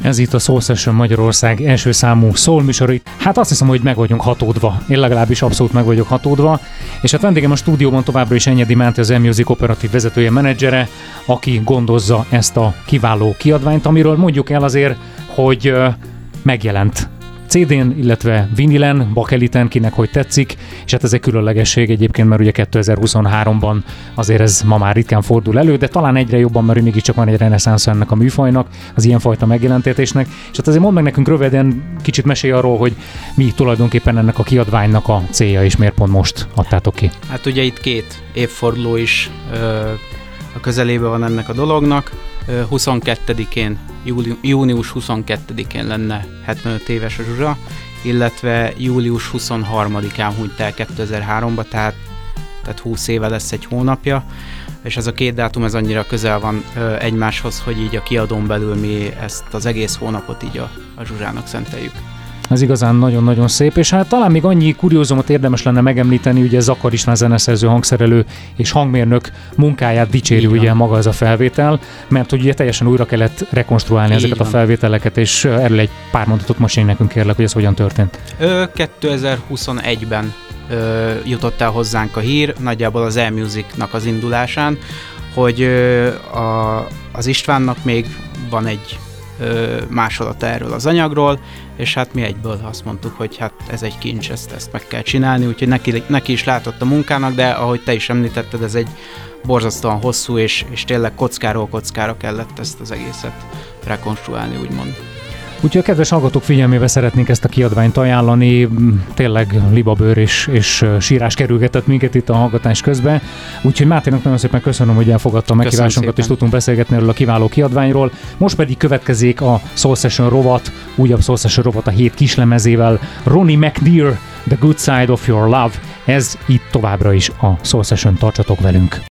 Ez itt a Soul Session Magyarország első számú soul műsora. Hát azt hiszem, hogy meg vagyunk hatódva. Én legalábbis abszolút meg vagyok hatódva. És hát vendégem a stúdióban továbbra is Enyedi Máté, az E-Music operatív vezetője, menedzsere, aki gondozza ezt a kiváló kiadványt, amiről mondjuk el azért, hogy megjelent CD-n, illetve vinilen, bakeliten, kinek hogy tetszik, és hát ez egy különlegesség egyébként, mert ugye 2023-ban azért ez ma már ritkán fordul elő, de talán egyre jobban, mert mégiscsak van egy reneszánsz ennek a műfajnak, az ilyenfajta megjelentetésnek, és hát azért mondd meg nekünk röviden, kicsit mesélj arról, hogy mi tulajdonképpen ennek a kiadványnak a célja, és miért pont most adtátok ki. Hát ugye itt 2 évforduló is a közelében van ennek a dolognak. 22-én, június 22-én lenne 75 éves a Zsuzsa, illetve július 23-án hunyt el 2003-ba, tehát 20 éve lesz egy hónapja, és ez a 2 dátum ez annyira közel van egymáshoz, hogy így a kiadón belül mi ezt az egész hónapot így a Zsuzsának szenteljük. Ez igazán nagyon-nagyon szép, és hát talán még annyi kuriózumot érdemes lenne megemlíteni, ugye Zakar István zeneszerző, hangszerelő és hangmérnök munkáját dicséri ugye maga ez a felvétel, mert hogy ugye teljesen újra kellett rekonstruálni ezeket a felvételeket, és erről egy pár mondatot mesélj nekünk kérlek, hogy ez hogyan történt. 2021-ben jutott el hozzánk a hír, nagyjából az E-Musicnak az indulásán, hogy az Istvánnak még van egy másolata erről az anyagról, és hát mi egyből azt mondtuk, hogy hát ez egy kincs, ezt meg kell csinálni, úgyhogy neki is látott a munkának, de ahogy te is említetted, ez egy borzasztóan hosszú, és tényleg kockáról kockára kellett ezt az egészet rekonstruálni, úgymond. Úgyhogy a kedves hallgatók figyelmébe szeretnénk ezt a kiadványt ajánlani, tényleg libabőr és sírás kerülgetett minket itt a hallgatás közben. Úgyhogy Máténak nagyon szépen köszönöm, hogy elfogadta a meghívásunkat, és tudtunk beszélgetni erről a kiváló kiadványról. Most pedig következik a Soul Session rovat, újabb Soul Session rovat a 7 kislemezével. Ronnie McNear, The Good Side of Your Love. Ez itt továbbra is a Soul Session, tartsatok velünk!